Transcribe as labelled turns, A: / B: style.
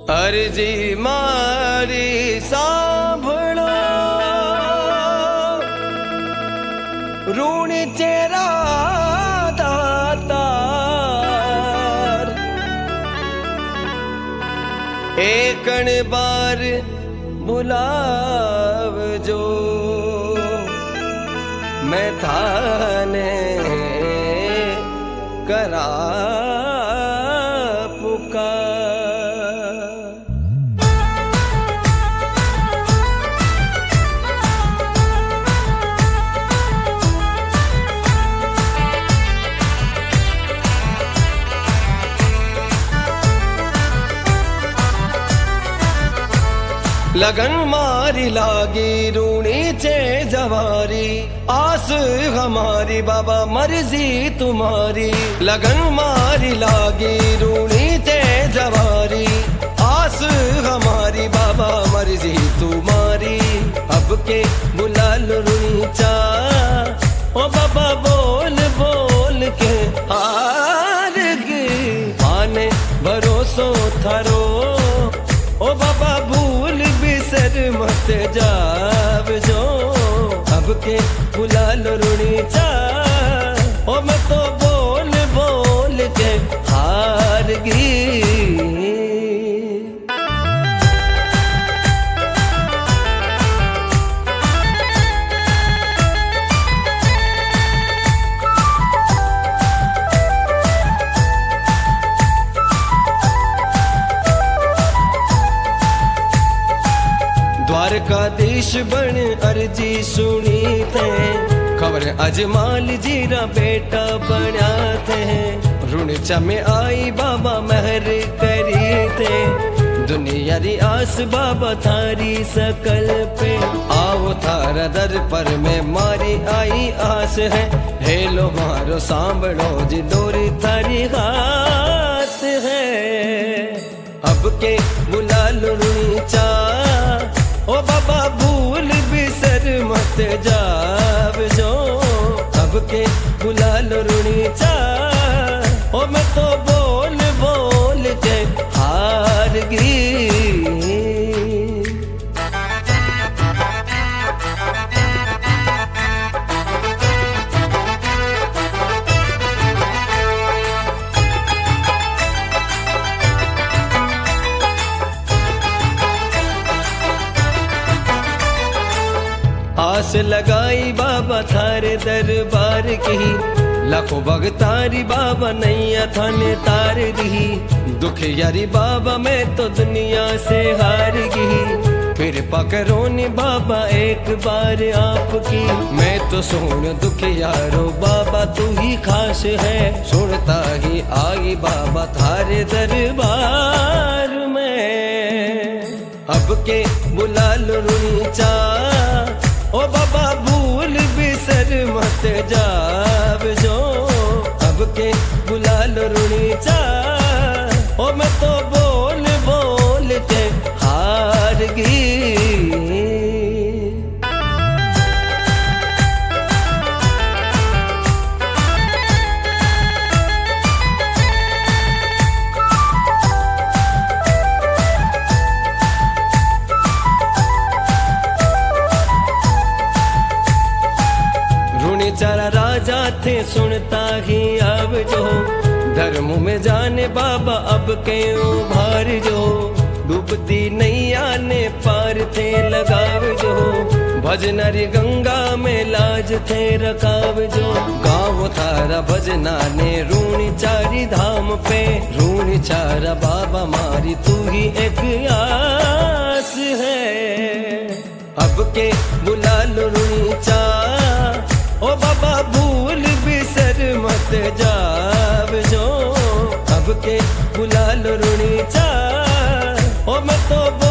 A: अर्जी मारी सांभळो ऋण चेरा दातार एकण बार बुलावजो मैं थाने करा लगन मारी लागी रूणी चे जवारी आस हमारी बाबा मर्जी तुम्हारी। लगन मारी लागी रूणी चे जवारी आस हमारी बाबा मर्जी तुम्हारी। अब के बुला लो रूणीचा ओ बाबा बोल बोल के हार गई आने भरोसो थारो ओ बाबा भूल बिसर मत जावजो। अब के बुला लो रूणीचा ओ मैं तो बोल बोल के हार गई। द्वारकाधीश बन अर्जी सुनी थे खबर अजमाल जीरा बेटा बना थे। रूणीचा में आई बाबा मेहर करी थे दुनिया री आस बाबा थारी सकल पे। आओ थारा दर पर में मारी आई आस है हेलो मारो सांभळो जी डोरी थारी हाथ है। अब के बुला लो रूणीचा ओ बाबा भूल बिसर मत जावजो। अब के बुला लो रूणीचा ओ मैं तो बोल बोल के हार गई। आस लगाई बाबा थारे दरबार की लाखों भगतारी बाबा नैया थाने तार दी। दुख यारी बाबा मैं तो दुनिया से हार गई फिर पकड़ोनी बाबा एक बार आपकी। मैं तो सुन दुख यारो बाबा तू ही खास है सुनता ही आई बाबा थारे दरबार में। अब के बुला लो रूणीचा ओ बाबा भूल बिसर मत जावजो। अब के बुला लो रूणीचा ओ मैं तो बोल बोल के हार गई। चारा राजा थे सुनता ही अब जो धर्म में जाने बाबा अब क्यों भार जो। डूबती नैया ने पार थे लगाव जो भजनारी गंगा में लाज थे रखाव जो। गाँव थारा भजना ने रूणीचारी धाम पे रूणीचारा बाबा मारी तू ही एक आस है। अब के बुला लो रूणीचा ओ बाबा भूल बिसर मत जावजो। अब के बुला लो रूणीचा ओ मैं तो